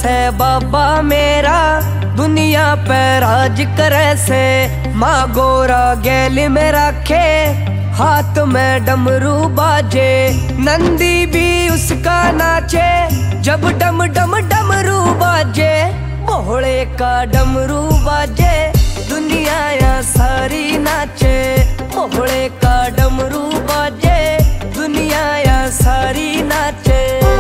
से बाबा मेरा दुनिया पे राज करे से। माँ गोरा गैल में रखे हाथ में डमरू बाजे, नंदी भी उसका नाचे जब डम डम डमरू बाजे। भोले का डमरू बाजे दुनिया या सारी नाचे, भोले का डमरू बाजे दुनिया या सारी नाचे।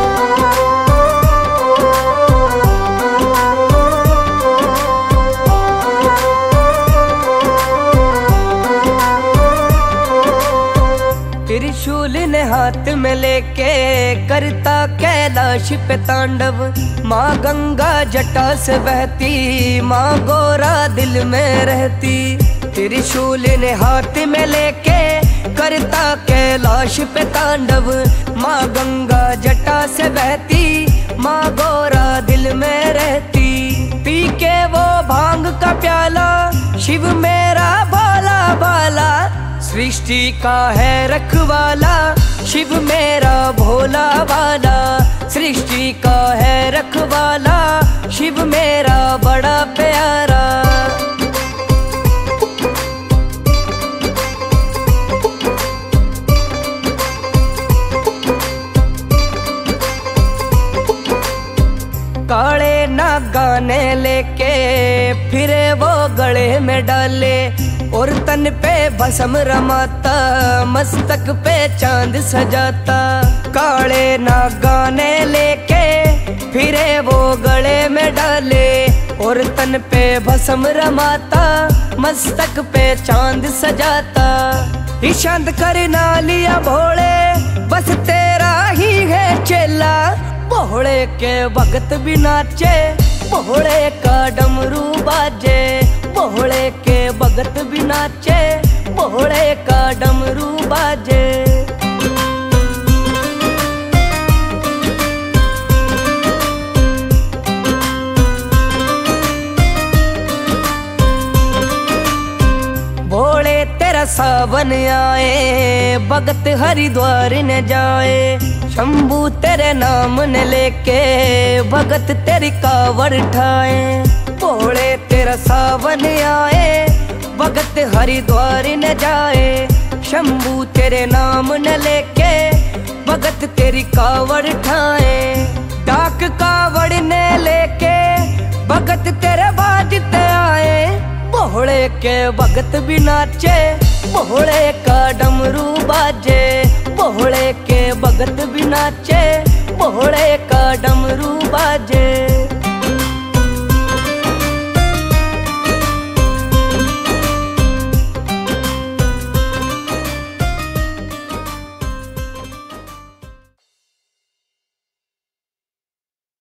त्रिशूल ने हाथ में लेके करता कैलाश पे तांडव, माँ गंगा जटा से बहती माँ गोरा दिल में रहती। त्रिशूल ने हाथ में लेके करता कैलाश पे तांडव, माँ गंगा जटा से बहती माँ गोरा दिल में रहती। पी के वो भांग का प्याला शिव मेरा भोला भाला, सृष्टि का है रखवाला शिव मेरा भोला वाला। सृष्टि का है रखवाला शिव मेरा बड़ा प्यारा। काले नागाने लेके फिरे वो गले में डाले, और तन पे भस्म रमाता मस्तक पे चांद सजाता। काले नागाने लेके फिरे वो गले में डाले, और तन पे भस्म रमाता मस्तक पे चांद सजाता। ईशांत करना लिया भोले बस तेरा ही है चेला, भोले के भगत भी नाचे भोले का डमरू बाजे। भोले के भगत भी नाचे भोले का डमरू बाजे। भोले तेरा सावन आए भगत हरिद्वार न जाए, शंभू तेरे नाम ने लेके भगत तेरी कावड़ ठाए। भोले तेरा सावन आए भगत हरिद्वार न जाए, शंभू तेरे नाम न लेके भगत तेरी कावड़ ठाए। डाक कावड़ ने लेके भगत तेरे बाजते आए, भोले के भगत भी नाचे भोले का डमरू बाजे। भोले के भगत भी नाचे भोले का डमरू बाजे।